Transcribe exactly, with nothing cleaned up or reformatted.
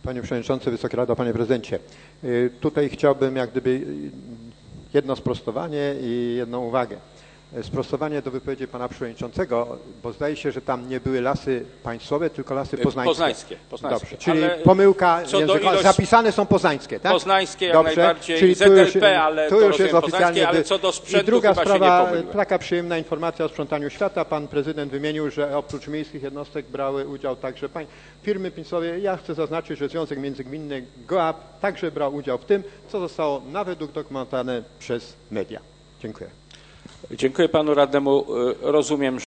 Panie Przewodniczący, Wysoka Rado, Panie Prezydencie. Tutaj chciałbym jak gdyby jedno sprostowanie i jedną uwagę. Sprostowanie do wypowiedzi Pana Przewodniczącego, bo zdaje się, że tam nie były lasy państwowe, tylko lasy poznańskie. Poznańskie. poznańskie. Dobrze, czyli ale pomyłka językowa, ilość... zapisane są poznańskie, tak? Poznańskie jak Dobrze, najbardziej, czyli Z L P, już, ale tu już jest oficjalnie, ale co do sprzętu I druga chyba sprawa, się nie pomyliłem. taka przyjemna informacja o sprzątaniu świata. Pan prezydent wymienił, że oprócz miejskich jednostek brały udział także pań... firmy państwowe. Ja chcę zaznaczyć, że Związek Międzygminny GOAP także brał udział w tym, co zostało nawet udokumentowane przez media. Dziękuję. Dziękuję panu radnemu. Rozumiem,